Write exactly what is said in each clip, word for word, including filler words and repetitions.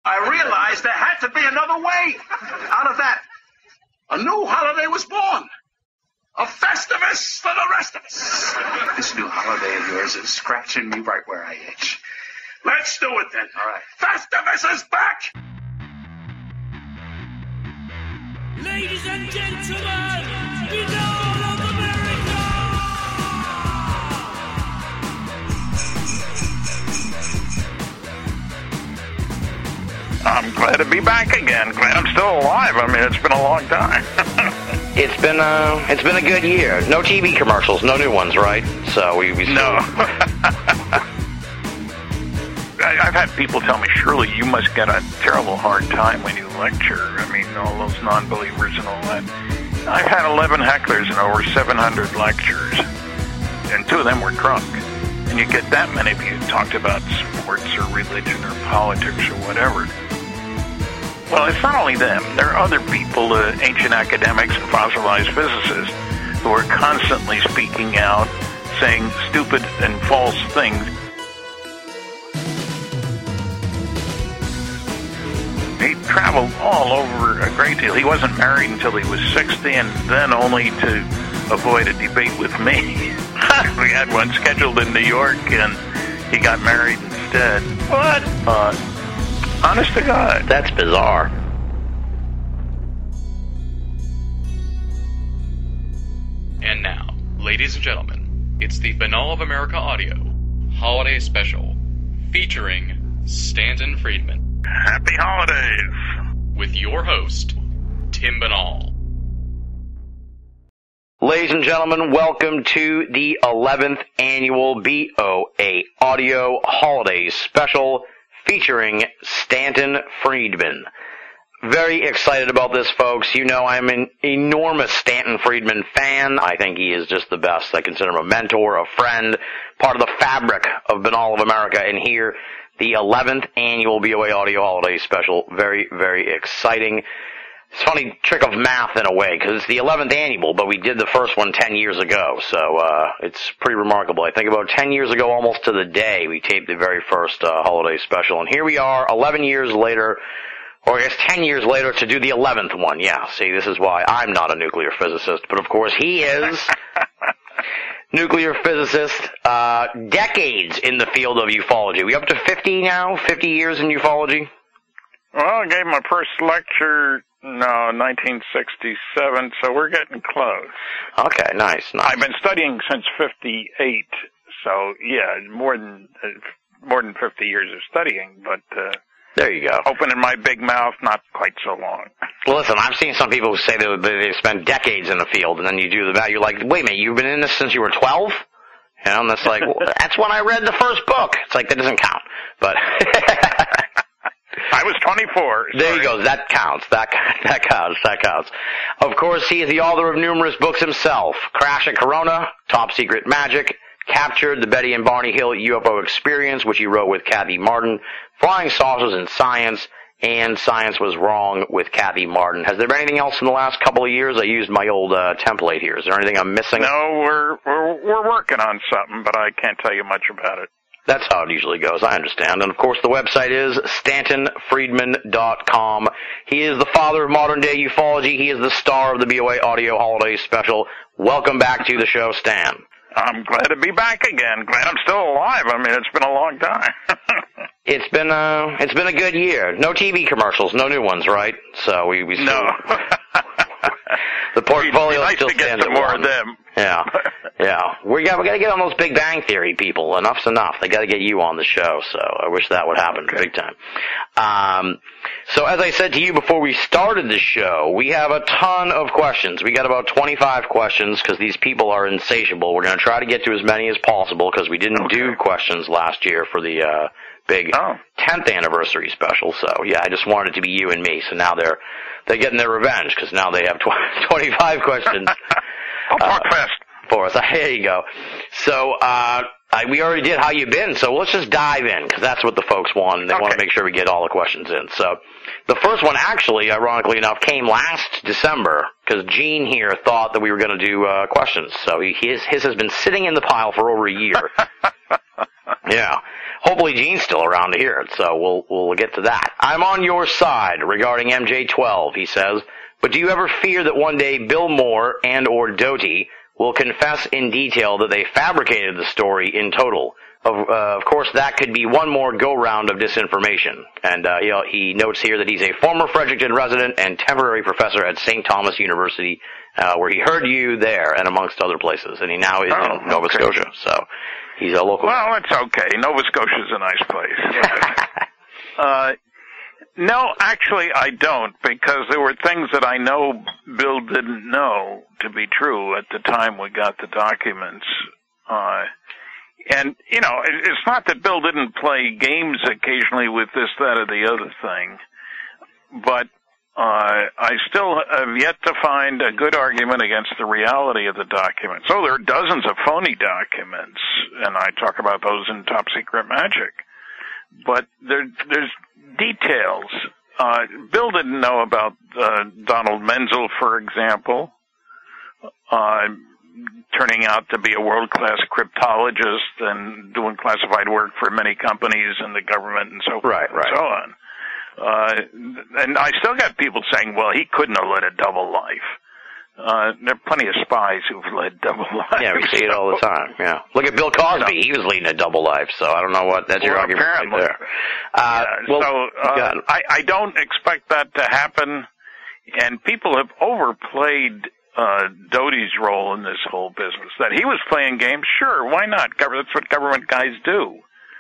I realized there had to be another way. Out of that, a new holiday was born. A Festivus for the rest of us. This new holiday of yours is scratching me right where I itch. Let's do it then. All right. Festivus is back! Ladies and gentlemen, Benal of America! I'm glad to be back again. Glad I'm still alive. I mean, it's been a long time. It's been a it's been a good year. No T V commercials, no new ones, right? So we, we still... no. I, I've had people tell me, surely you must get a terrible hard time when you lecture. I mean, all those non-believers and all that. I've had eleven hecklers and over seven hundred lectures, and two of them were drunk. And you get that many of you talked about sports or religion or politics or whatever. Well, it's not only them. There are other people, uh, ancient academics and fossilized physicists, who are constantly speaking out, saying stupid and false things. He traveled all over a great deal. He wasn't married until he was sixty, and then only to avoid a debate with me. We had one scheduled in New York, and he got married instead. What? Uh, honest to God. That's bizarre. And now, ladies and gentlemen, it's the Benal of America Audio Holiday Special, featuring Stanton Friedman. Happy holidays! With your host, Tim Benal. Ladies and gentlemen, welcome to the eleventh annual B O A Audio Holiday Special featuring Stanton Friedman. Very excited about this, folks. You know I'm an enormous Stanton Friedman fan. I think he is just the best. I consider him a mentor, a friend, part of the fabric of Benal of America. And here, the eleventh annual B O A Audio Holiday Special. Very, very exciting. It's a funny trick of math in a way, because it's the eleventh annual, but we did the first one ten years ago, so uh it's pretty remarkable. I think about ten years ago, almost to the day, we taped the very first uh, holiday special, and here we are, eleven years later, or I guess ten years later, to do the eleventh one. Yeah, see, this is why I'm not a nuclear physicist, but of course he is. Nuclear physicist, uh decades in the field of ufology. We up to fifty now? fifty years in ufology? Well, I gave my first lecture, no, nineteen sixty-seven, so we're getting close. Okay, nice, nice. I've been studying since fifty-eight, so yeah, more than uh, more than fifty years of studying, but uh, there you go. Opening my big mouth, not quite so long. Well, listen, I've seen some people who say that they've spent decades in the field, and then you do the value, like, wait a minute, you've been in this since you were twelve? You know, and that's like, well, that's when I read the first book. It's like, that doesn't count, but... I was twenty-four. Sorry. There you go. That counts. That that counts. That counts. Of course, he is the author of numerous books himself. Crash at Corona, Top Secret Magic, Captured, the Betty and Barney Hill U F O Experience, which he wrote with Kathy Martin, Flying Saucers in Science, and Science Was Wrong with Kathy Martin. Has there been anything else in the last couple of years? I used my old uh, template here. Is there anything I'm missing? No, we're, we're, we're working on something, but I can't tell you much about it. That's how it usually goes, I understand. And, of course, the website is stanton friedman dot com. He is the father of modern-day ufology. He is the star of the B O A Audio Holiday Special. Welcome back to the show, Stan. I'm glad to be back again. Glad I'm still alive. I mean, it's been a long time. It's been a, it's been a good year. No T V commercials, no new ones, right? So we, we still... No. The portfolio nice still to get stands some at more one. of them. Yeah, yeah. We got we got to get on those Big Bang Theory people. Enough's enough. They got to get you on the show. So I wish that would happen okay. big time. Um, so as I said to you before we started the show, we have a ton of questions. We got about twenty-five questions because these people are insatiable. We're going to try to get to as many as possible because we didn't okay. do questions last year for the uh, big oh. tenth anniversary special. So yeah, I just wanted it to be you and me. So now they're they're getting their revenge because now they have tw- twenty-five questions. I'll talk uh, fast. For us. There you go. So, uh, I, we already did how you been, so let's just dive in, because that's what the folks want, and they okay. want to make sure we get all the questions in. So, the first one, actually, ironically enough, came last December, because Gene here thought that we were going to do uh, questions. So, he, his, his has been sitting in the pile for over a year. Yeah. Hopefully Gene's still around to hear it, so we'll we'll get to that. I'm on your side regarding M J twelve, he says, but do you ever fear that one day Bill Moore and or Doty will confess in detail that they fabricated the story in total? Of, uh, of course, that could be one more go-round of disinformation. And uh, you know, he notes here that he's a former Fredericton resident and temporary professor at Saint Thomas University, uh, where he heard you there and amongst other places. And he now is Oh, in Nova okay. Scotia, so he's a local. Well, it's okay. Nova Scotia's a nice place. uh, no, actually, I don't, because there were things that I know Bill didn't know to be true at the time we got the documents. Uh, and, you know, it, it's not that Bill didn't play games occasionally with this, that, or the other thing, but uh, I still have yet to find a good argument against the reality of the documents. So there are dozens of phony documents, and I talk about those in Top Secret Magic. But there, there's details. Uh, Bill didn't know about uh, Donald Menzel, for example, uh, turning out to be a world-class cryptologist and doing classified work for many companies and the government and so forth Right, and right. so on. Uh, and I still got people saying, well, he couldn't have led a double life. Uh, there are plenty of spies who've led double lives. Yeah, we see it all the time, yeah. Look at Bill Cosby. You know. He was leading a double life, so I don't know what, that's your Well, argument right apparently. there. Uh, Yeah, well, so uh, yeah. I, I don't expect that to happen, and people have overplayed uh, Doty's role in this whole business. That he was playing games, sure, why not? Gov- That's what government guys do.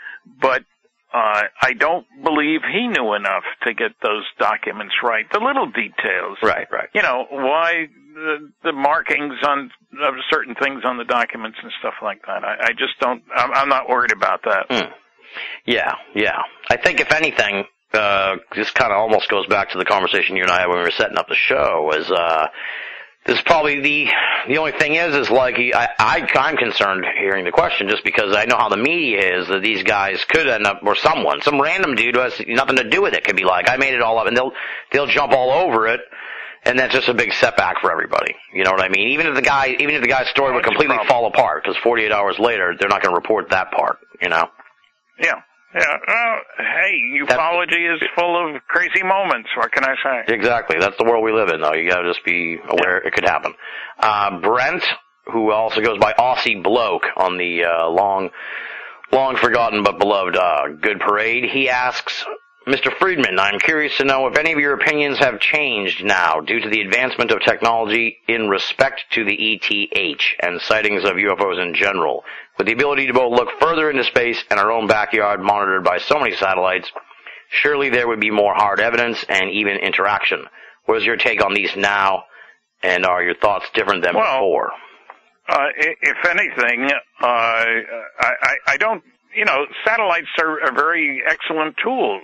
But uh, I don't believe he knew enough to get those documents right. The little details. Right, right. You know, why the, the markings on of certain things on the documents and stuff like that. I, I just don't, I'm, I'm not worried about that. Mm. Yeah, yeah. I think if anything, uh, this kind of almost goes back to the conversation you and I had when we were setting up the show, is, uh, this is probably the, the only thing is, is like, I, I, I'm concerned hearing the question just because I know how the media is, that these guys could end up, or someone, some random dude who has nothing to do with it could be like, I made it all up, and they'll, they'll jump all over it, and that's just a big setback for everybody. You know what I mean? Even if the guy, even if the guy's story would completely fall apart, because forty-eight hours later, they're not going to report that part, you know? Yeah. Yeah, well, hey, ufology is full of crazy moments. What can I say? Exactly. That's the world we live in, though. You gotta just be aware it could happen. Uh, Brent, who also goes by Aussie Bloke on the, uh, long, long forgotten but beloved, uh, Good Parade, he asks, Mister Friedman, I'm curious to know if any of your opinions have changed now due to the advancement of technology in respect to the E T H and sightings of U F Os in general. With the ability to both look further into space and our own backyard monitored by so many satellites, surely there would be more hard evidence and even interaction. What is your take on these now, and are your thoughts different than well, before? Uh, if anything, uh, I, I, I don't, you know, satellites are, are very excellent tools,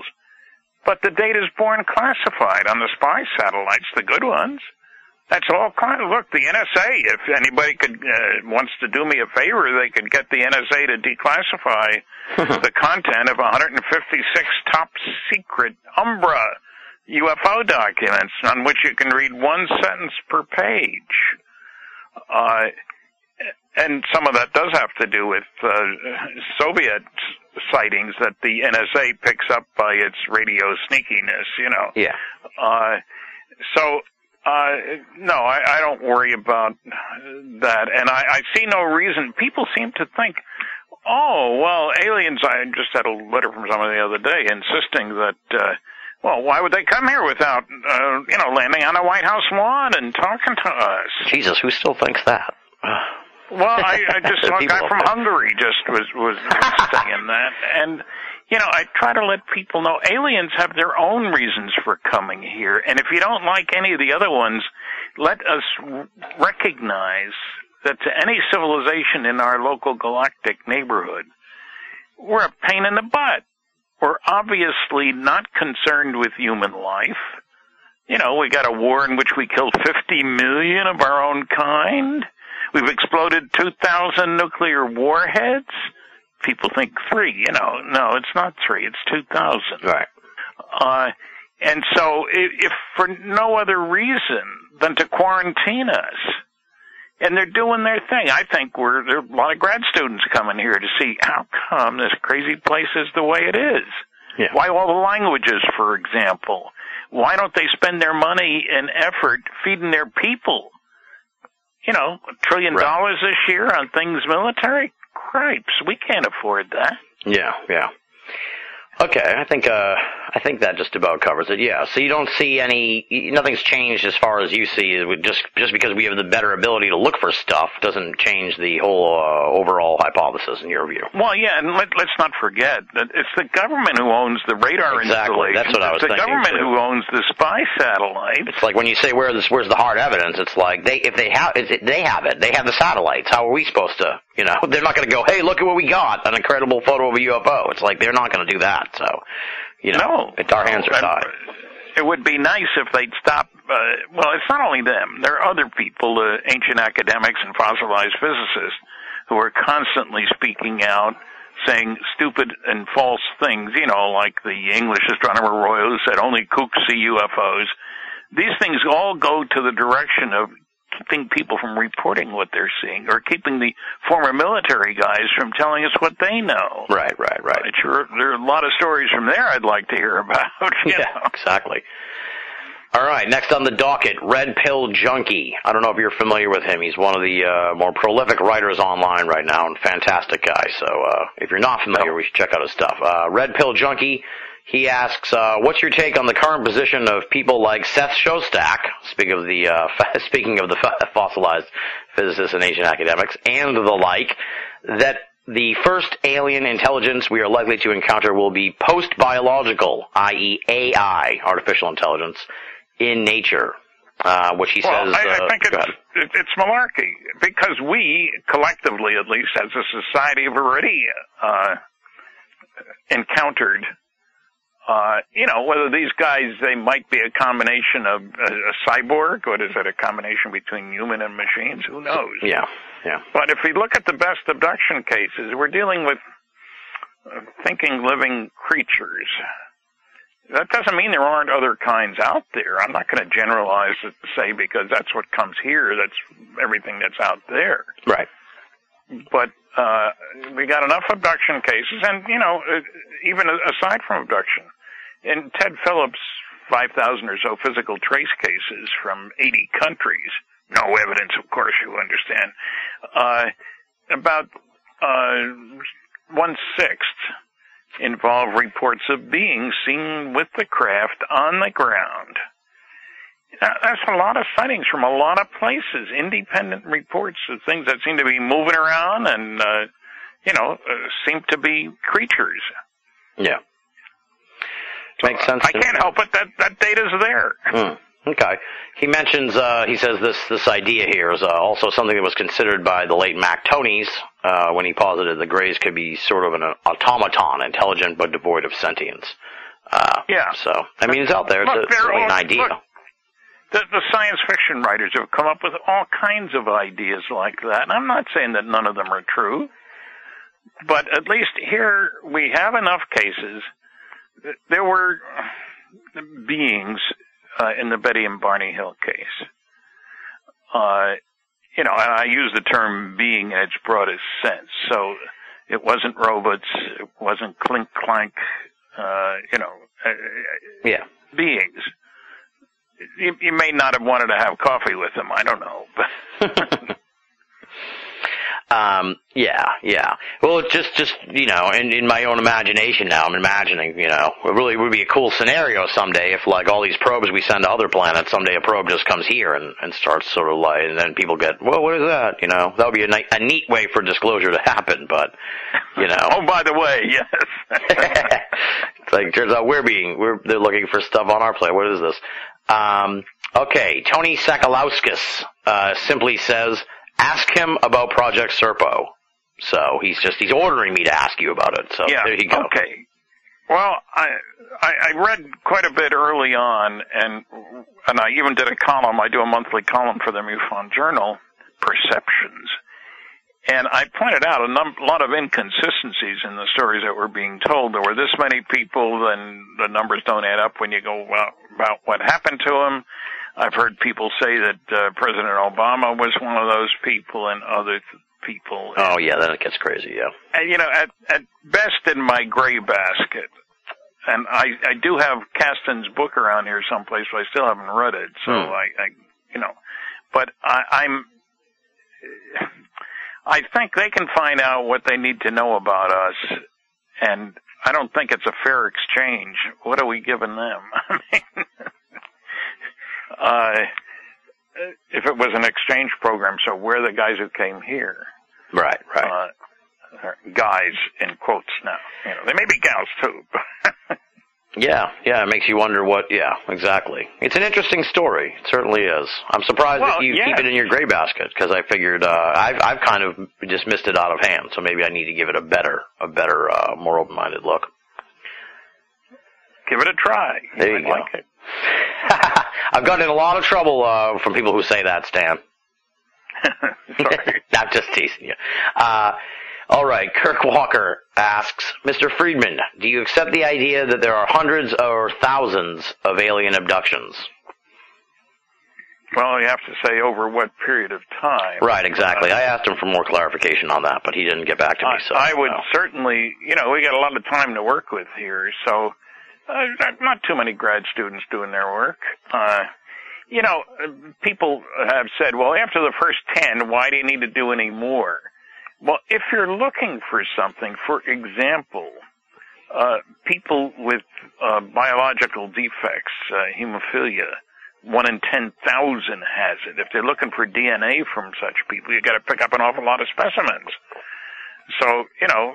but the data is born classified on the spy satellites, the good ones. That's all kind of, look, the N S A, if anybody could, uh, wants to do me a favor, they could get the N S A to declassify the content of one hundred fifty-six top secret Umbra U F O documents on which you can read one sentence per page. Uh, and some of that does have to do with, uh, Soviet sightings that the N S A picks up by its radio sneakiness, you know. Yeah. Uh, so, Uh, no, I, I don't worry about that, and I, I see no reason. People seem to think, oh, well, aliens, I just had a letter from someone the other day insisting that, uh, well, why would they come here without, uh, you know, landing on the White House lawn and talking to us? Jesus, who still thinks that? Well, I, I just saw a People guy from think- Hungary just was, was, was saying that, and you know, I try to let people know aliens have their own reasons for coming here, and if you don't like any of the other ones, let us recognize that to any civilization in our local galactic neighborhood, we're a pain in the butt. We're obviously not concerned with human life. You know, we got a war in which we killed fifty million of our own kind. We've exploded two thousand nuclear warheads. People think three, you know. No, it's not three, it's two thousand. Right. Uh, and so if, if for no other reason than to quarantine us, And they're doing their thing. I think we're, there are a lot of grad students coming here to see how come this crazy place is the way it is. Yeah. Why all the languages, for example? Why don't they spend their money and effort feeding their people? You know, a trillion right. dollars this year on things military? Cripes, we can't afford that. Yeah, yeah. Okay, I think uh, I think that just about covers it. Yeah, so you don't see any, nothing's changed as far as you see. It would just just because we have the better ability to look for stuff doesn't change the whole uh, overall hypothesis in your view. Well, yeah, and let, let's not forget that it's the government who owns the radar exactly. installation. That's what I was it's the thinking. government too. who owns the spy satellite. It's like when you say where this, where's the hard evidence? It's like they if they have it, they have it. They have the satellites. How are we supposed to? You know, they're not going to go, hey, look at what we got, an incredible photo of a U F O. It's like they're not going to do that. So, you know, no, it's our hands are tied. It would be nice if they'd stop. Uh, well, it's not only them. There are other people, uh, ancient academics and fossilized physicists, who are constantly speaking out, saying stupid and false things. You know, like the English astronomer Royal, who said only kooks see U F Os. These things all go to the direction of keeping people from reporting what they're seeing, or keeping the former military guys from telling us what they know. Right, right, right. Uh, sure, there are a lot of stories from there I'd like to hear about. You yeah, know? Exactly. All right, next on the docket, Red Pill Junkie. I don't know if you're familiar with him. He's one of the uh, more prolific writers online right now, and fantastic guy. So uh, if you're not familiar, we should check out his stuff. Uh, Red Pill Junkie. He asks, uh, what's your take on the current position of people like Seth Shostak, speaking of the uh, speaking of the fossilized physicists and ancient academics, and the like, that the first alien intelligence we are likely to encounter will be post-biological, that is. A I, artificial intelligence, in nature, uh, which he well, says... I, I uh, think it's, it, it's malarkey, because we, collectively at least, as a society, have already uh, encountered... Uh, you know, whether these guys, they might be a combination of a, a cyborg, or is it a combination between human and machines? Who knows? Yeah, yeah. But if we look at the best abduction cases, we're dealing with uh, thinking, living creatures. That doesn't mean there aren't other kinds out there. I'm not going to generalize it to say because that's what comes here, that's everything that's out there. Right. But uh, we got enough abduction cases, and, you know, even aside from abduction, in Ted Phillips' five thousand or so physical trace cases from eighty countries, no evidence, of course, you understand, uh, about uh, one-sixth involve reports of beings seen with the craft on the ground. Now, that's a lot of sightings from a lot of places, independent reports of things that seem to be moving around and, uh, you know, uh, seem to be creatures. Yeah. Makes sense. I can't help it. That, that data's there. Mm. Okay. He mentions, uh, he says this, this idea here is uh, also something that was considered by the late Mac Tonnies uh, when he posited the Greys could be sort of an automaton, intelligent but devoid of sentience. Uh, yeah. So, I mean, it's out there. It's, look, a, it's really an all, idea. Look, the, the science fiction writers have come up with all kinds of ideas like that, and I'm not saying that none of them are true, but at least here we have enough cases. There were beings uh, in the Betty and Barney Hill case. Uh, you know, and I use the term being in its broadest sense. So it wasn't robots, it wasn't clink clank, uh, you know, uh, yeah, beings. You, you may not have wanted to have coffee with them. I don't know, but. Um, yeah, yeah. Well, it's just, just, you know, in, in my own imagination now, I'm imagining, you know, it really would be a cool scenario someday if, like, all these probes we send to other planets, someday a probe just comes here and, and starts sort of like, and then people get, well, what is that? You know, that would be a, ni- a neat way for disclosure to happen, but, you know. Oh, by the way, yes. It's like, turns out we're being, we're, they're looking for stuff on our planet. What is this? Um, okay, Tony Sakalauskas, uh, simply says, ask him about Project Serpo. So he's just, he's ordering me to ask you about it. So yeah, there you go. Okay. Well, I, I I read quite a bit early on, and and I even did a column. I do a monthly column for the MUFON Journal, Perceptions. And I pointed out a num- lot of inconsistencies in the stories that were being told. There were this many people, and the numbers don't add up when you go well, about what happened to them. I've heard people say that uh, President Obama was one of those people and other th- people. Oh, yeah, then it gets crazy, yeah. And, you know, at, at best in my gray basket, and I, I do have Kasten's book around here someplace, but I still haven't read it, so hmm. I, I, you know, but I, I'm, I think they can find out what they need to know about us, and I don't think it's a fair exchange. What are we giving them? I mean, uh, if it was an exchange program, so we're the guys who came here. Right, right. Uh, guys, in quotes now. You know, they may be gals, too. yeah, yeah, it makes you wonder what, yeah, exactly. It's an interesting story. It certainly is. I'm surprised well, that you yeah. keep it in your gray basket, because I figured, uh, I've, I've kind of dismissed it out of hand, so maybe I need to give it a better, a better, uh, more open-minded look. Give it a try. There you, you go. Like it. I've gotten in a lot of trouble, uh, from people who say that, Stan. Sorry. I'm just teasing you. Uh, all right, Kirk Walker asks, Mister Friedman, do you accept the idea that there are hundreds or thousands of alien abductions? Well, you have to say over what period of time. Right, exactly. Uh, I asked him for more clarification on that, but he didn't get back to me. So I would no. certainly, you know, we got a lot of time to work with here, so uh, not too many grad students doing their work. Uh, you know, people have said, well, after the first ten, why do you need to do any more? Well, if you're looking for something, for example, uh, people with uh, biological defects, uh, hemophilia, one in ten thousand has it. If they're looking for D N A from such people, you got to pick up an awful lot of specimens. So, you know,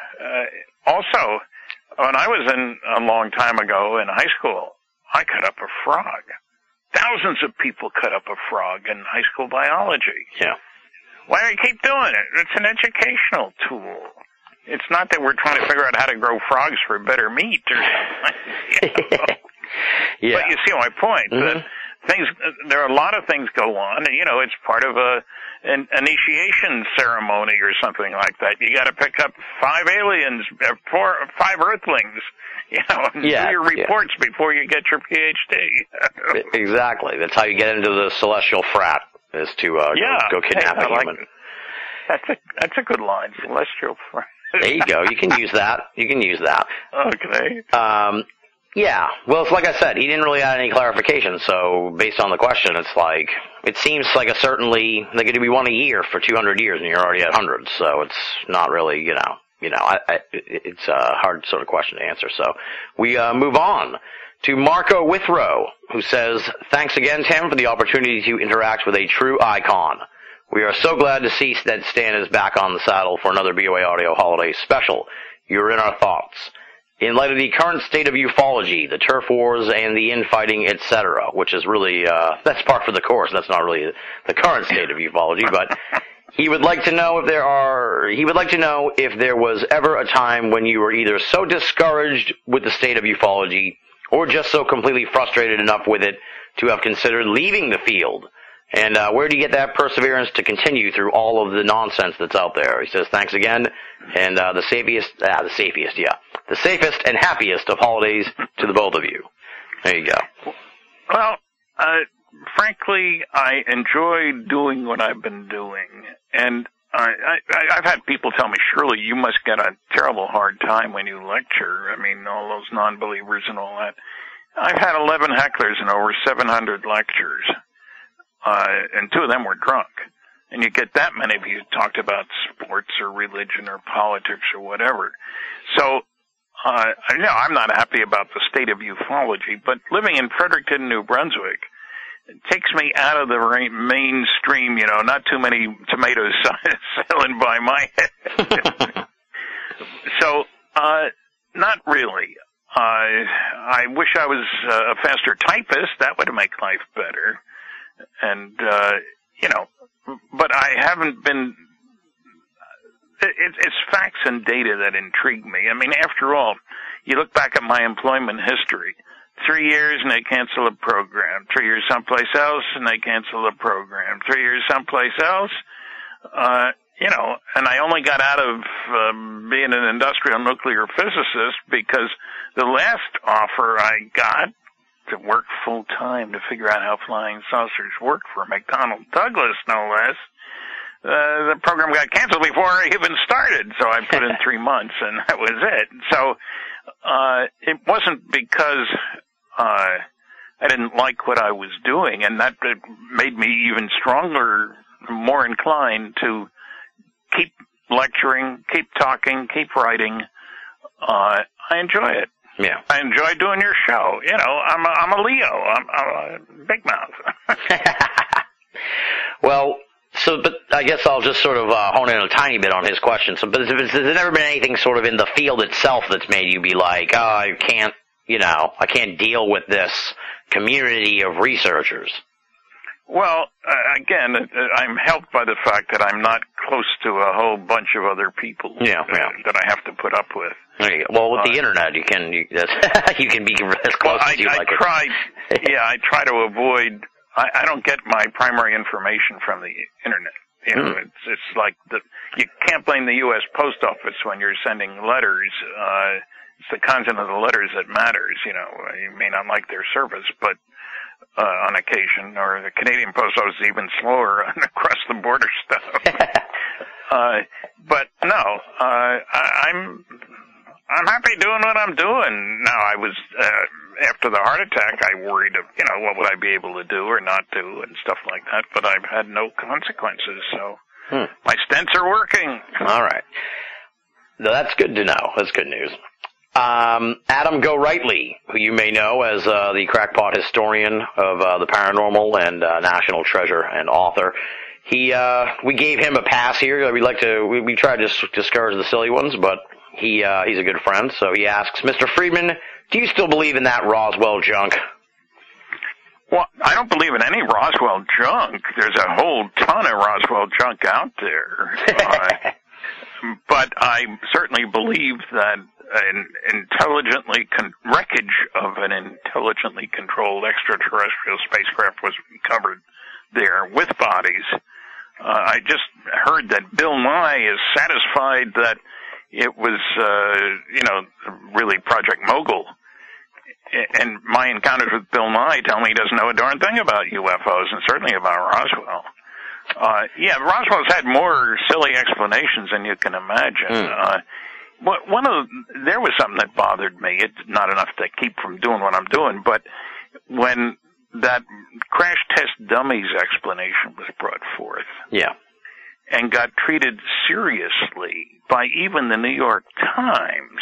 uh, also, when I was in a long time ago in high school, I cut up a frog. Thousands of people cut up a frog in high school biology. Yeah. Why do you keep doing it? It's an educational tool. It's not that we're trying to figure out how to grow frogs for better meat or something. You know? Yeah. But you see my point. Mm-hmm. That things, there are a lot of things go on, and you know, it's part of a an initiation ceremony or something like that. You got to pick up five aliens, uh, four, five Earthlings, you know, and yeah, do your reports yeah. before you get your P H D. Exactly. That's how you get into the celestial frat, is to uh, yeah. go, go kidnap hey, a like human. It. That's a that's a good line, celestial frat. There you go. You can use that. You can use that. Okay. Um, yeah. Well, it's like I said, he didn't really add any clarification, so based on the question, it's like, it seems like a certainly, they're going to be one a year for two hundred years, and you're already at hundreds, so it's not really, you know, you know, I, I, it's a hard sort of question to answer. So we uh, move on to Marco Withrow, who says, thanks again, Tim, for the opportunity to interact with a true icon. We are so glad to see that Stan is back on the saddle for another B O A Audio Holiday Special. You're in our thoughts. In light of the current state of ufology, the turf wars and the infighting, et cetera, which is really, uh, that's par for the course. That's not really the current state of ufology, but he would like to know if there are, he would like to know if there was ever a time when you were either so discouraged with the state of ufology or just so completely frustrated enough with it to have considered leaving the field. And uh, where do you get that perseverance to continue through all of the nonsense that's out there? He says, thanks again, and uh, the safest, ah, the safest, yeah, the safest and happiest of holidays to the both of you. There you go. Well, uh, frankly, I enjoy doing what I've been doing, and I, I, I've had people tell me, surely you must get a terrible hard time when you lecture. I mean, all those non-believers and all that. I've had eleven hecklers and over seven hundred lectures. Uh, and two of them were drunk. And you get that many of you talked about sports or religion or politics or whatever. So, uh, you know, I'm not happy about the state of ufology, but living in Fredericton, New Brunswick, it takes me out of the mainstream, you know, not too many tomatoes selling by my head. So, uh, not really. Uh, I wish I was a faster typist. That would make life better. And, uh, you know, but I haven't been, it, it's facts and data that intrigue me. I mean, after all, you look back at my employment history, three years and they cancel a program, three years someplace else and they cancel a program, three years someplace else, uh, you know, and I only got out of um, being an industrial nuclear physicist because the last offer I got to work full time to figure out how flying saucers work for McDonnell Douglas, no less. Uh, the program got canceled before I even started, so I put in three months, and that was it. So uh, it wasn't because uh, I didn't like what I was doing, and that it made me even stronger, more inclined to keep lecturing, keep talking, keep writing. Uh, I enjoy it. Yeah. I enjoy doing your show. You know, I'm a, I'm a Leo. I'm, I'm a big mouth. Well, so, but I guess I'll just sort of uh, hone in a tiny bit on his question. So, but has there never been anything sort of in the field itself that's made you be like, oh, I can't, you know, I can't deal with this community of researchers? Well, uh, again, uh, I'm helped by the fact that I'm not close to a whole bunch of other people yeah, uh, yeah. that I have to put up with. There you go. Well, with uh, the internet, you can you, you can be as close well, I, as you I like. Try, yeah, I try to avoid. I, I don't get my primary information from the internet. You know, mm. it's it's like the you can't blame the U S Post Office when you're sending letters. Uh, it's the content of the letters that matters. You know, you may not like their service, but Uh, on occasion, or the Canadian Post Office is even slower on across-the-border stuff. uh, but no, uh, I, I'm I'm happy doing what I'm doing. Now, I was uh, after the heart attack, I worried of you know what would I be able to do or not do and stuff like that. But I've had no consequences, so hmm. my stents are working. All right, no, that's good to know. That's good news. Um, Adam Gorightly, who you may know as uh, the crackpot historian of uh, the paranormal and uh, national treasure and author. He, uh, we gave him a pass here. We like to, we, we try to discourage the silly ones, but he, uh, he's a good friend. So he asks, Mister Friedman, do you still believe in that Roswell junk? Well, I don't believe in any Roswell junk. There's a whole ton of Roswell junk out there. uh, but I certainly believe that an intelligently con- wreckage of an intelligently controlled extraterrestrial spacecraft was recovered there with bodies. Uh, I just heard that Bill Nye is satisfied that it was, uh, you know, really Project Mogul. And my encounters with Bill Nye tell me he doesn't know a darn thing about U F Os and certainly about Roswell. Uh, yeah, Roswell's had more silly explanations than you can imagine. Mm. Uh, One of the, there was something that bothered me. It's not enough to keep from doing what I'm doing, but when that crash test dummies explanation was brought forth, yeah, and got treated seriously by even the New York Times,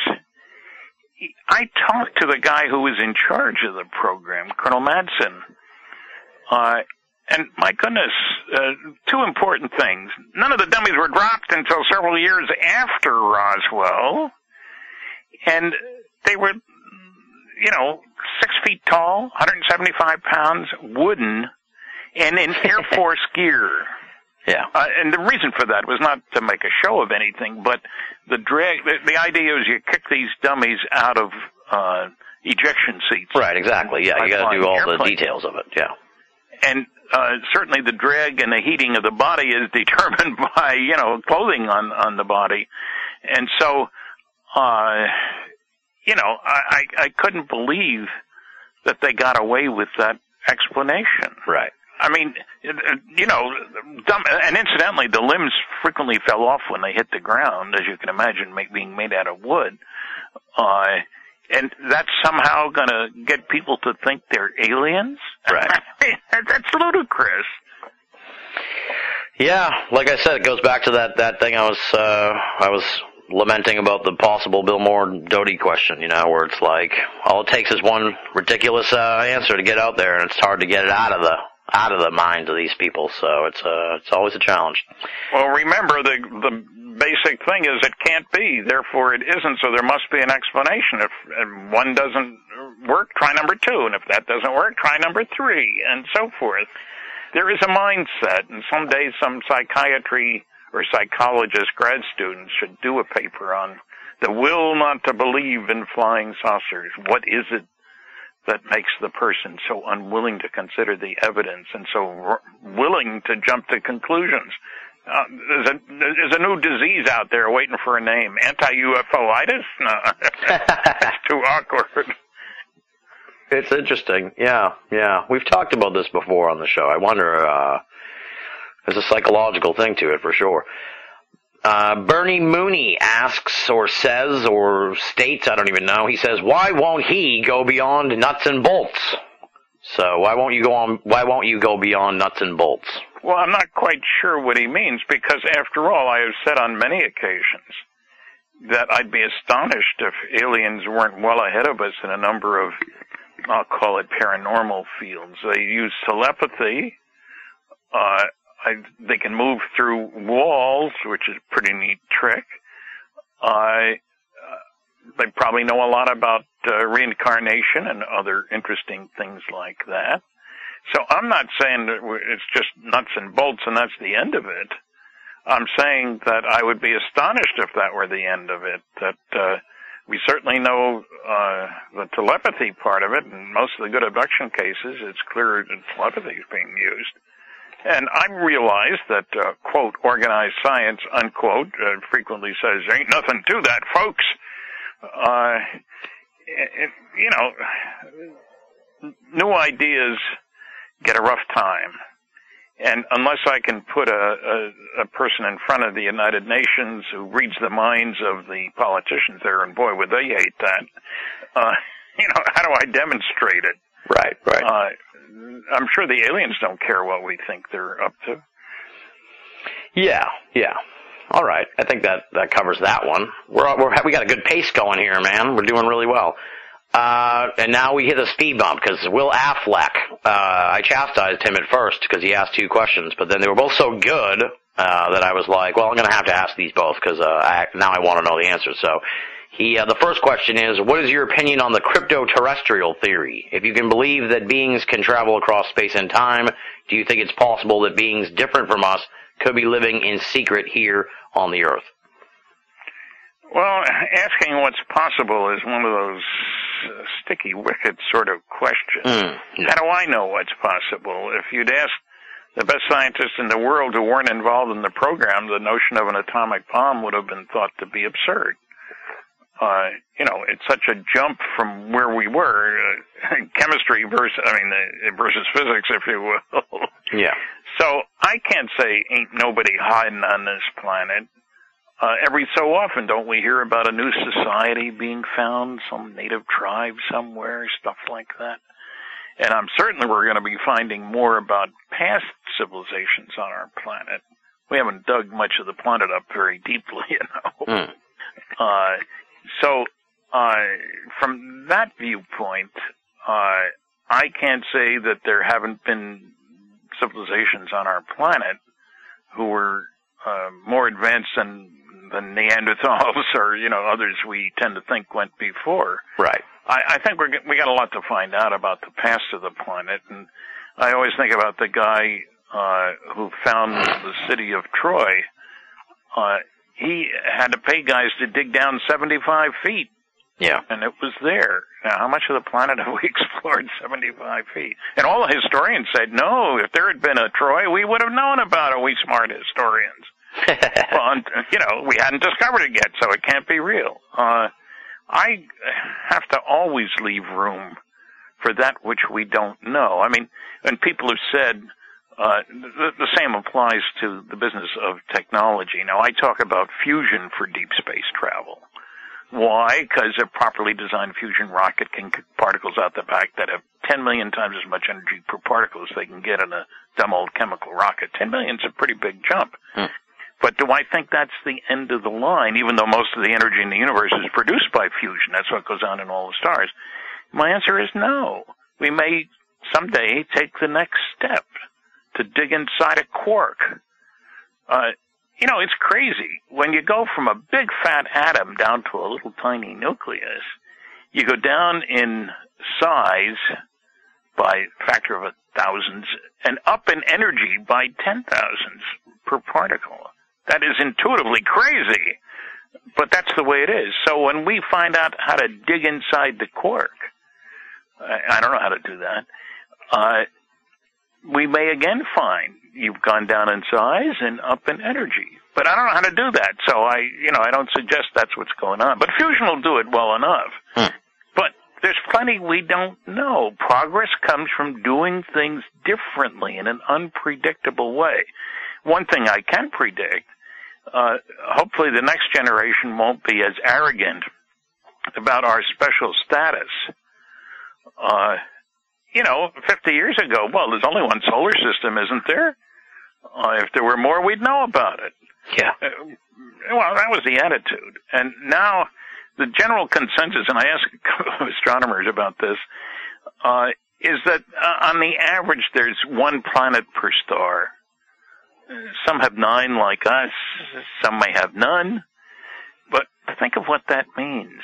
I talked to the guy who was in charge of the program, Colonel Madsen, uh, and my goodness, uh, two important things. None of the dummies were dropped until several years after Roswell. And they were, you know, six feet tall, one hundred seventy-five pounds, wooden, and in Air Force gear. Yeah. Uh, and the reason for that was not to make a show of anything, but the drag, the, the idea is you kick these dummies out of, uh, ejection seats. Right, exactly. Yeah, you gotta do all airplane. the details of it. Yeah. And uh, certainly the drag and the heating of the body is determined by, you know, clothing on, on the body. And so, uh, you know, I, I couldn't believe that they got away with that explanation. Right. I mean, you know, dumb, and incidentally, the limbs frequently fell off when they hit the ground, as you can imagine, make, being made out of wood. Uh, And that's somehow going to get people to think they're aliens? Right. That's ludicrous. Yeah, like I said, it goes back to that, that thing I was uh, I was lamenting about the possible Bill Moore Doty question, you know, where it's like all it takes is one ridiculous uh, answer to get out there, and it's hard to get it out of the out of the minds of these people. So it's uh, it's always a challenge. Well, remember the the. basic thing is it can't be, therefore it isn't, so there must be an explanation. If one doesn't work, try number two, and if that doesn't work, try number three, and so forth. There is a mindset, and someday some psychiatry or psychologist grad students should do a paper on the will not to believe in flying saucers. What is it that makes the person so unwilling to consider the evidence and so r- willing to jump to conclusions? Uh, there's a there's a new disease out there waiting for a name. Anti-U F O-itis? No, that's too awkward. It's interesting. Yeah, yeah. We've talked about this before on the show. I wonder, uh, there's a psychological thing to it for sure. Uh, Bernie Mooney asks or says or states, I don't even know, he says, why won't he go beyond nuts and bolts? So why won't you go on, why won't you go beyond nuts and bolts? Well, I'm not quite sure what he means, because after all, I have said on many occasions that I'd be astonished if aliens weren't well ahead of us in a number of, I'll call it paranormal fields. They use telepathy, uh, I, they can move through walls, which is a pretty neat trick. Uh, uh, they probably know a lot about uh, reincarnation and other interesting things like that. So I'm not saying that it's just nuts and bolts and that's the end of it. I'm saying that I would be astonished if that were the end of it, that uh, we certainly know uh, the telepathy part of it, and most of the good abduction cases, it's clear that telepathy is being used. And I realize that, uh, quote, organized science, unquote, uh, frequently says, ain't nothing to that, folks. Uh, it, you know, new ideas get a rough time. And unless I can put a, a, a person in front of the United Nations who reads the minds of the politicians there, and boy, would they hate that, uh, you know, how do I demonstrate it? Right, right. Uh, I'm sure the aliens don't care what we think they're up to. Yeah, yeah. All right. I think that, that covers that one. We're, we're we got a good pace going here, man. We're doing really well. Uh, and now we hit a speed bump because Will Affleck, uh, I chastised him at first because he asked two questions, but then they were both so good, uh, that I was like, well, I'm going to have to ask these both because, uh, I, now I want to know the answers. So he, uh, the first question is, what is your opinion on the crypto-terrestrial theory? If you can believe that beings can travel across space and time, do you think it's possible that beings different from us could be living in secret here on the Earth? Well, asking what's possible is one of those uh, sticky wicket sort of questions. Mm, yeah. How do I know what's possible? If you'd asked the best scientists in the world who weren't involved in the program, the notion of an atomic bomb would have been thought to be absurd. Uh, you know, it's such a jump from where we were, uh, chemistry versus, I mean, uh, versus physics, if you will. Yeah. So I can't say ain't nobody hiding on this planet. Uh, every so often, don't we hear about a new society being found, some native tribe somewhere, stuff like that? And I'm certain we're going to be finding more about past civilizations on our planet. We haven't dug much of the planet up very deeply, you know. Mm. Uh, so, uh, from that viewpoint, uh, I can't say that there haven't been civilizations on our planet who were uh, more advanced than the Neanderthals or, you know, others we tend to think went before. Right. I, I think we're, we got a lot to find out about the past of the planet, and I always think about the guy uh, who found the city of Troy. Uh, he had to pay guys to dig down seventy-five feet. Yeah. And it was there. Now, how much of the planet have we explored seventy-five feet? And all the historians said, no, if there had been a Troy, we would have known about it, we smart historians. Well, you know, we hadn't discovered it yet, so it can't be real. Uh, I have to always leave room for that which we don't know. I mean, and people have said, uh, the, the same applies to the business of technology. Now, I talk about fusion for deep space travel. Why? Because a properly designed fusion rocket can kick particles out the back that have ten million times as much energy per particle as they can get in a dumb old chemical rocket. ten million is a pretty big jump. Hmm. But do I think that's the end of the line, even though most of the energy in the universe is produced by fusion? That's what goes on in all the stars. My answer is no. We may someday take the next step to dig inside a quark. Uh, you know, it's crazy. When you go from a big fat atom down to a little tiny nucleus, you go down in size by a factor of a thousands and up in energy by ten thousands per particle. That is intuitively crazy, but that's the way it is. So when we find out how to dig inside the quark, I don't know how to do that, uh, we may again find you've gone down in size and up in energy. But I don't know how to do that, so I, you know, I don't suggest that's what's going on. But fusion will do it well enough. Hmm. But there's plenty we don't know. Progress comes from doing things differently in an unpredictable way. One thing I can predict, uh, hopefully the next generation won't be as arrogant about our special status. Uh, you know, fifty years ago, well, there's only one solar system, isn't there? Uh, if there were more, we'd know about it. Yeah. Uh, well, that was the attitude. And now the general consensus, and I ask astronomers about this, uh, is that uh, on the average there's one planet per star. Some have nine like us. Some may have none. But think of what that means.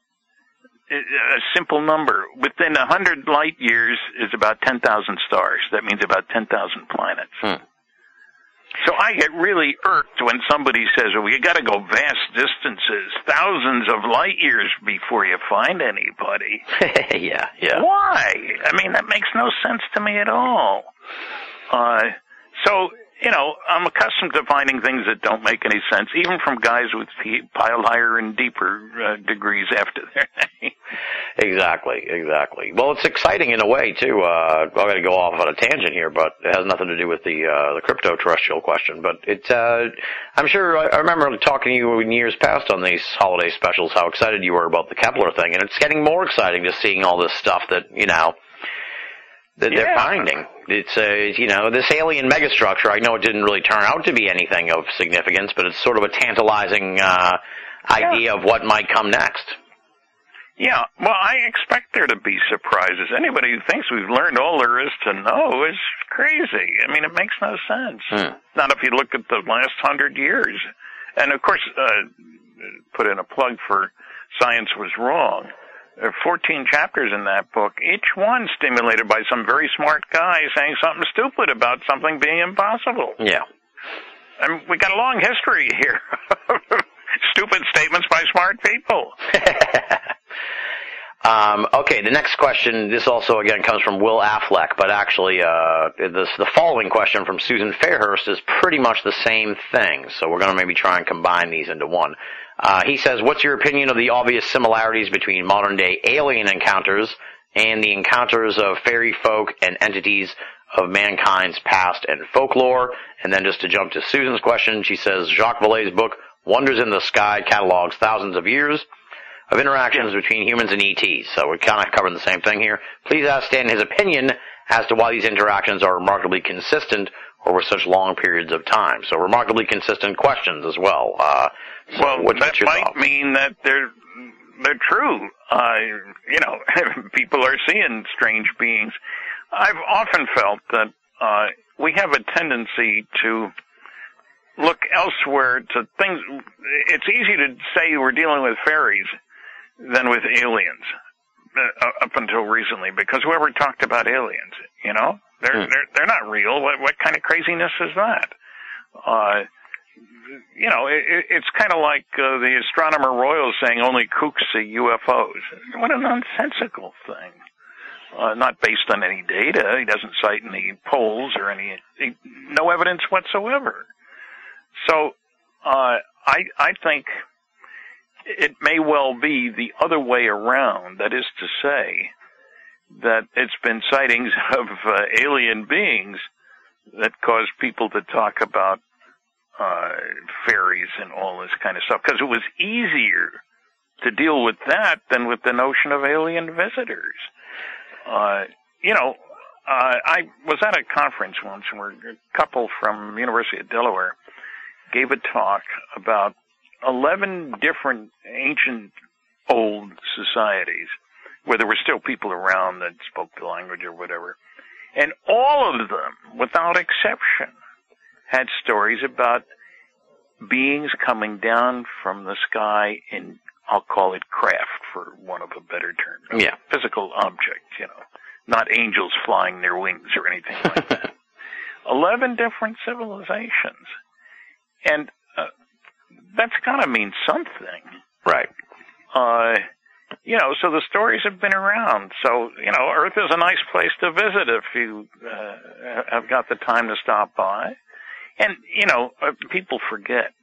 A simple number. Within one hundred light years is about ten thousand stars. That means about ten thousand planets. Hmm. So I get really irked when somebody says, well, you got to go vast distances, thousands of light years before you find anybody. yeah, yeah. Why? I mean, that makes no sense to me at all. Uh, so, you know, I'm accustomed to finding things that don't make any sense, even from guys with piled higher and deeper uh, degrees after their name. Exactly, exactly. Well, it's exciting in a way, too. Uh, I'm going to go off on a tangent here, but it has nothing to do with the uh, the crypto-terrestrial question. But it, uh, I'm sure, I, I remember talking to you in years past on these holiday specials, how excited you were about the Kepler thing, and it's getting more exciting just seeing all this stuff that, you know, that yeah. they're finding. It's, uh, you know, this alien megastructure, I know it didn't really turn out to be anything of significance, but it's sort of a tantalizing uh, idea yeah. of what might come next. Yeah, well, I expect there to be surprises. Anybody who thinks we've learned all there is to know is crazy. I mean, it makes no sense. Hmm. Not if you look at the last hundred years. And, of course, uh, put in a plug for Science Was Wrong. There are fourteen chapters in that book, each one stimulated by some very smart guy saying something stupid about something being impossible. Yeah. I mean, we got a long history here. Stupid statements by smart people. um, okay, the next question, this also, again, comes from Will Affleck, but actually uh, this, the following question from Susan Fairhurst is pretty much the same thing, so we're going to maybe try and combine these into one. Uh, he says, what's your opinion of the obvious similarities between modern-day alien encounters and the encounters of fairy folk and entities of mankind's past and folklore? And then just to jump to Susan's question, she says, Jacques Vallée's book, Wonders in the Sky, catalogs thousands of years of interactions between humans and E Ts. So we're kind of covering the same thing here. Please ask Stan his opinion as to why these interactions are remarkably consistent over such long periods of time. So remarkably consistent questions as well. Uh, so well, what's, that what's your might thought? mean that they're they're true. Uh, you know, people are seeing strange beings. I've often felt that uh, we have a tendency to look elsewhere to things. It's easy to say we're dealing with fairies than with aliens uh, up until recently, because whoever talked about aliens, you know, they're hmm. they're they're not real. What what kind of craziness is that? Uh, you know, it, it's kind of like uh, the astronomer royal saying only kooks see U F Os. What a nonsensical thing. Uh, not based on any data. He doesn't cite any polls or any, no evidence whatsoever. So, uh, I, I think it may well be the other way around. That is to say that it's been sightings of uh, alien beings that caused people to talk about uh, fairies and all this kind of stuff, because it was easier to deal with that than with the notion of alien visitors. Uh, you know, uh, I was at a conference once where a couple from University of Delaware gave a talk about eleven different ancient old societies where there were still people around that spoke the language or whatever. And all of them, without exception, had stories about beings coming down from the sky in, I'll call it craft, for want of a better term. Yeah. Physical object, you know, not angels flying their wings or anything like that. Eleven different civilizations. And uh, that's got to mean something. Right. Uh, you know, so the stories have been around. So, you know, Earth is a nice place to visit if you uh, have got the time to stop by. And, you know, uh, people forget.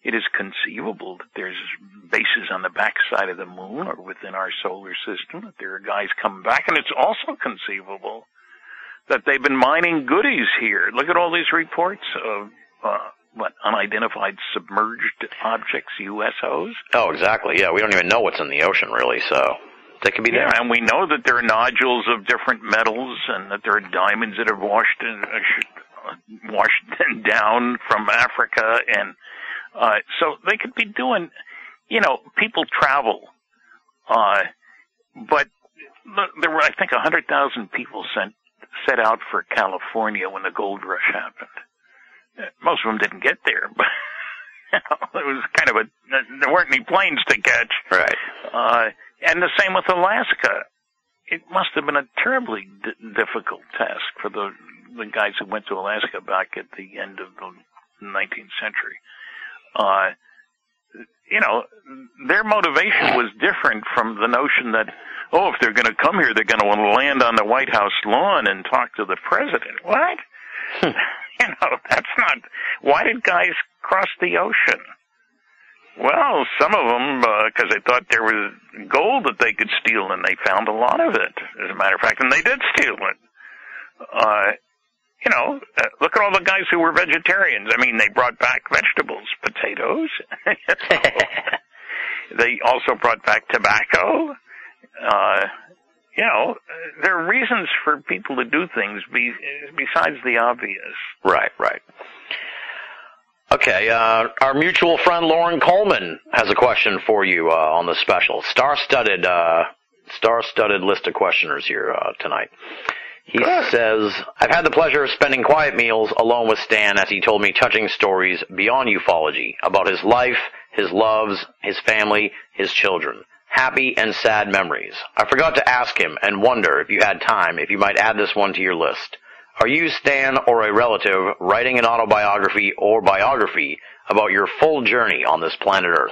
it is conceivable that there's bases on the backside of the moon or within our solar system, that there are guys coming back, and it's also conceivable that they've been mining goodies here. Look at all these reports of, uh, what, unidentified submerged objects, U S Os? Oh, exactly. Yeah, we don't even know what's in the ocean, really, so they could be there. Yeah, and we know that there are nodules of different metals and that there are diamonds that have washed in, uh, washed down from Africa, and uh, so they could be doing, you know, people travel, uh, but there were, I think, one hundred thousand people sent set out for California when the gold rush happened. Most of them didn't get there, but you know, it was kind of a, there weren't any planes to catch. Right. Uh, and the same with Alaska. It must have been a terribly d- difficult task for the the guys who went to Alaska back at the end of the nineteenth century. Uh, you know, their motivation was different from the notion that, oh, if they're going to come here, they're going to want to land on the White House lawn and talk to the president. What? You know, that's not... Why did guys cross the ocean? Well, some of them, because uh, they thought there was gold that they could steal, and they found a lot of it, as a matter of fact, and they did steal it. Uh, you know, uh, look at all the guys who were vegetarians. I mean, they brought back vegetables, potatoes. They also brought back tobacco. Uh, you know, there are reasons for people to do things be, besides the obvious. Right, right. Okay, uh, our mutual friend Lauren Coleman has a question for you uh, on the special. Star-studded, uh, star-studded list of questioners here uh, tonight. He Good. says, I've had the pleasure of spending quiet meals alone with Stan as he told me touching stories beyond ufology about his life, his loves, his family, his children. Happy and sad memories. I forgot to ask him and wonder if you had time, if you might add this one to your list. Are you, Stan, or a relative writing an autobiography or biography about your full journey on this planet Earth?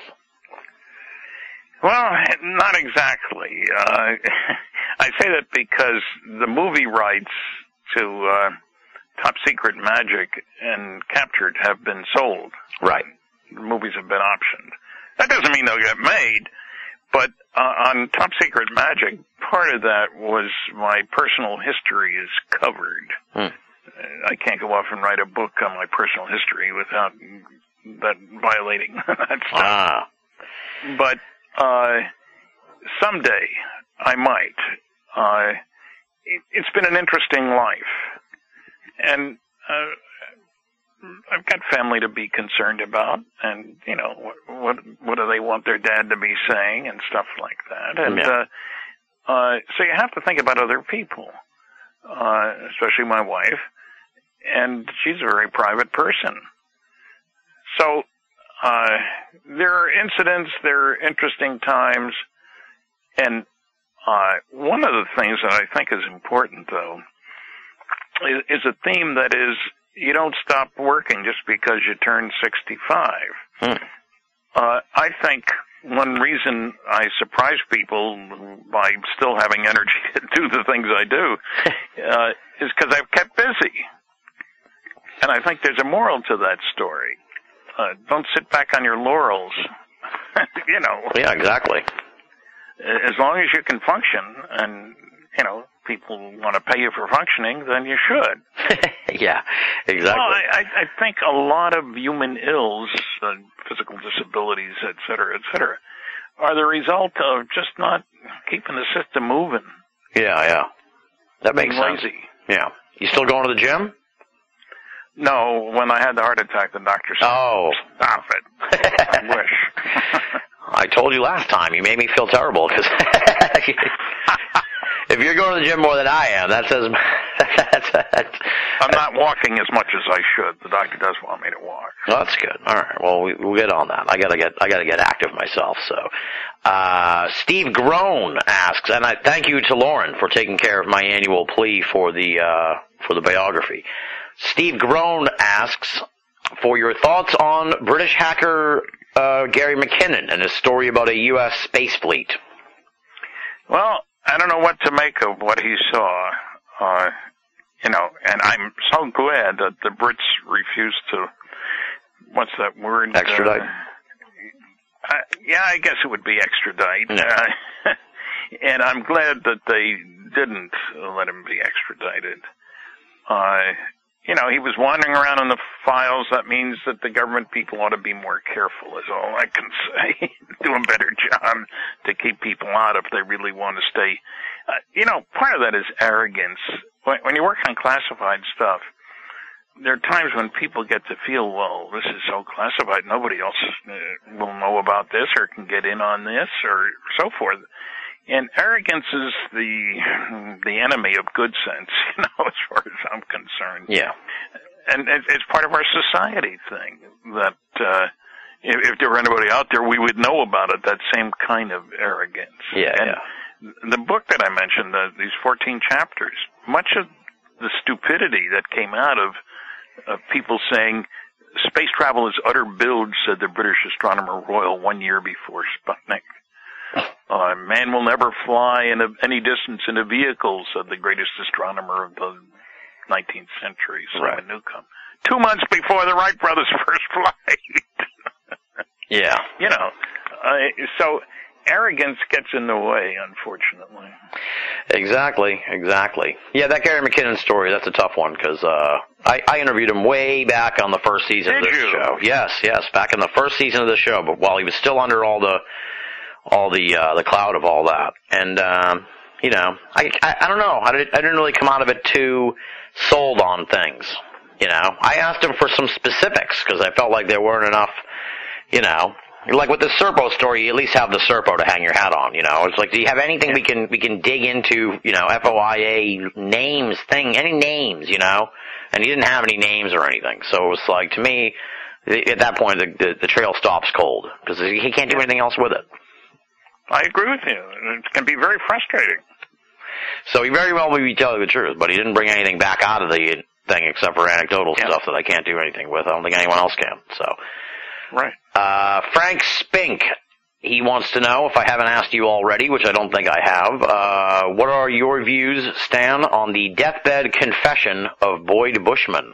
Well, not exactly. Uh, I say that because the movie rights to uh, Top Secret Magic and Captured have been sold. Right. The movies have been optioned. That doesn't mean they'll get made, but uh, on Top Secret Magic, part of that was my personal history is covered. Hmm. I can't go off and write a book on my personal history without that violating that stuff. Ah. But uh, someday I might. Uh, it, it's been an interesting life, and uh, I've got family to be concerned about, and you know what what, what do they want their dad to be saying and stuff like that, and yeah. uh, uh, so you have to think about other people, uh, especially my wife, and she's a very private person, so. Uh, there are incidents, there are interesting times, and uh, one of the things that I think is important, though, is, is a theme that is you don't stop working just because you turn sixty-five. Hmm. Uh, I think one reason I surprise people by still having energy to do the things I do uh, is because I've kept busy. And I think there's a moral to that story. Uh, don't sit back on your laurels, you know. Yeah, exactly. As long as you can function and, you know, people want to pay you for functioning, then you should. Yeah, exactly. Well, I, I think a lot of human ills, uh, physical disabilities, et cetera, et cetera, are the result of just not keeping the system moving. Yeah, yeah. That makes Being sense. lazy. Yeah. You still going to the gym? No, when I had the heart attack, the doctor said, oh. Stop it. I wish. I told you last time. You made me feel terrible because if you're going to the gym more than I am, that says that's, that's, I'm not walking as much as I should. The doctor does want me to walk. Well, that's good. All right. Well, we, we'll get on that. I gotta get I gotta get active myself. So, uh, Steve Groan asks, and I thank you to Lauren for taking care of my annual plea for the uh, for the biography. Steve Groan asks for your thoughts on British hacker uh, Gary McKinnon and his story about a U S space fleet. Well, I don't know what to make of what he saw, uh, you know, and I'm so glad that the Brits refused to what's that word? Extradite? Uh, uh, yeah, I guess it would be extradite. No. Uh, and I'm glad that they didn't let him be extradited. Uh, you know, he was wandering around in the files. That means that the government people ought to be more careful, is all I can say. Do a better job to keep people out if they really want to stay. Uh, you know, part of that is arrogance. When, when you work on classified stuff, there are times when people get to feel, well, this is so classified, nobody else uh, will know about this or can get in on this or so forth. And arrogance is the the enemy of good sense, you know, as far as I'm concerned. Yeah. And it, it's part of our society thing that uh, if, if there were anybody out there, we would know about it, that same kind of arrogance. Yeah, and yeah. The book that I mentioned, uh, these fourteen chapters, much of the stupidity that came out of uh, people saying space travel is utter bilge, said the British astronomer royal one year before Sputnik. Uh, man will never fly in a, any distance in a vehicle, said the greatest astronomer of the nineteenth century, Simon right. Newcomb. Two months before the Wright brothers' first flight. Yeah. You know, uh, so arrogance gets in the way, unfortunately. Exactly, exactly. Yeah, that Gary McKinnon story, that's a tough one, because uh, I, I interviewed him way back on the first season Did of this you? show. Yes, yes, back in the first season of the show, but while he was still under all the all the uh, the cloud of all that. And, um, you know, I, I, I don't know. I, did, I didn't really come out of it too sold on things, you know. I asked him for some specifics, because I felt like there weren't enough, you know. Like with the Serpo story, you at least have the Serpo to hang your hat on, you know. It's like, do you have anything we can we can dig into, you know, F O I A names, thing, any names, you know? And he didn't have any names or anything. So it was like, to me, at that point, the, the, the trail stops cold, because he can't do anything else with it. I agree with you. It can be very frustrating. So he very well may be telling the truth, but he didn't bring anything back out of the thing except for anecdotal yeah. stuff that I can't do anything with. I don't think anyone else can. So, right. Uh, Frank Spink, he wants to know, if I haven't asked you already, which I don't think I have, uh, what are your views, Stan, on the deathbed confession of Boyd Bushman?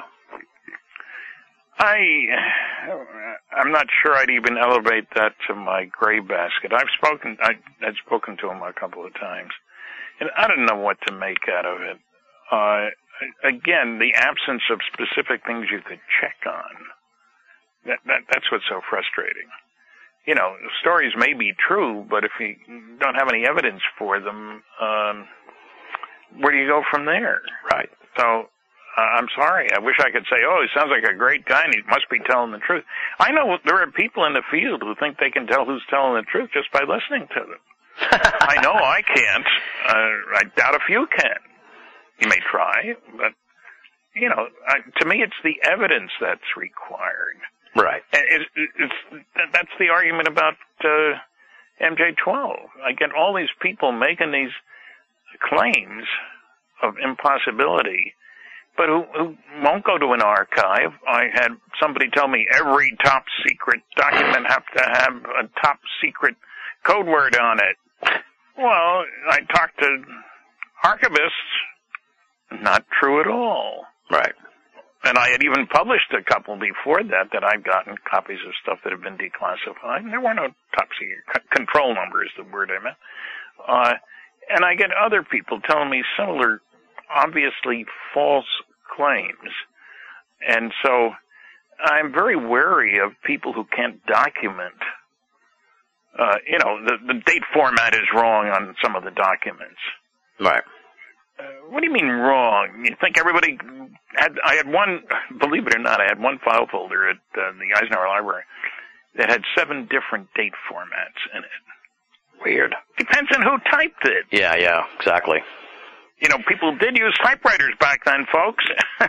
I, I'm not sure I'd even elevate that to my gray basket. I've spoken, I had spoken to him a couple of times, and I don't know what to make out of it. Uh, again, the absence of specific things you could check on. That, that, that's what's so frustrating. You know, stories may be true, but if you don't have any evidence for them, um, where do you go from there? Right. So, uh, I'm sorry. I wish I could say, oh, he sounds like a great guy and he must be telling the truth. I know there are people in the field who think they can tell who's telling the truth just by listening to them. I know I can't. Uh, I doubt if you can. You may try, but, you know, I, to me it's the evidence that's required. Right. And it, it, it's, that's the argument about uh, M J twelve. I get all these people making these claims of impossibility, but who, who won't go to an archive. I had somebody tell me every top secret document have to have a top secret code word on it. Well, I talked to archivists. Not true at all. Right. And I had even published a couple before that that I'd gotten copies of stuff that had been declassified. And there were no top secret c- control number is the word I meant. Uh, and I get other people telling me similar, obviously false claims. And so I'm very wary of people who can't document. Uh, you know, the, the date format is wrong on some of the documents. Right. Uh, what do you mean wrong? You think everybody had, I had one, believe it or not, I had one file folder at uh, the Eisenhower Library that had seven different date formats in it. Weird. Depends on who typed it. Yeah, yeah, exactly. You know, people did use typewriters back then, folks.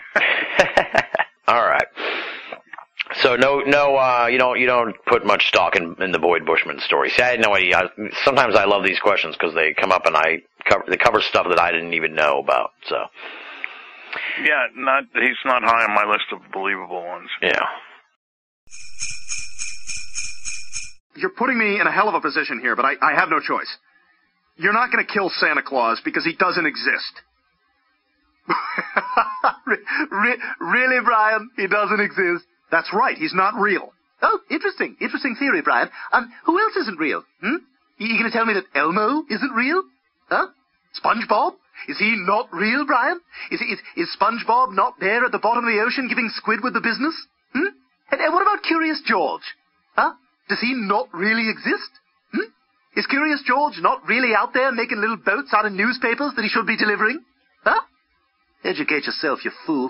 All right. So no, no, uh, you don't, you don't put much stock in, in the Boyd Bushman story. See, I had no idea. I, sometimes I love these questions because they come up and I cover, they cover stuff that I didn't even know about. So. Yeah, not he's not high on my list of believable ones. Yeah. You're putting me in a hell of a position here, but I, I have no choice. You're not going to kill Santa Claus because he doesn't exist. Re- re- really, Brian? He doesn't exist? That's right, he's not real. Oh, interesting. Interesting theory, Brian. Um, who else isn't real? Hmm? You gonna tell me that Elmo isn't real? Huh? SpongeBob? Is he not real, Brian? Is, is, is SpongeBob not there at the bottom of the ocean giving Squidward the business? Hmm? And, and what about Curious George? Huh? Does he not really exist? Hmm? Is Curious George not really out there making little boats out of newspapers that he should be delivering? Huh? Educate yourself, you fool.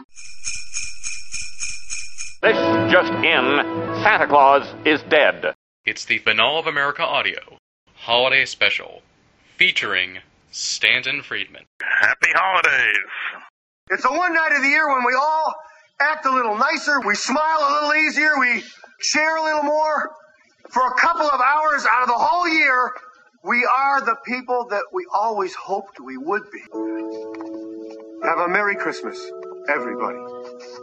This just in, Santa Claus is dead. It's the Banal of America Audio Holiday Special, featuring Stanton Friedman. Happy holidays. It's the one night of the year when we all act a little nicer, we smile a little easier, we share a little more. For a couple of hours out of the whole year, we are the people that we always hoped we would be. Have a Merry Christmas, everybody.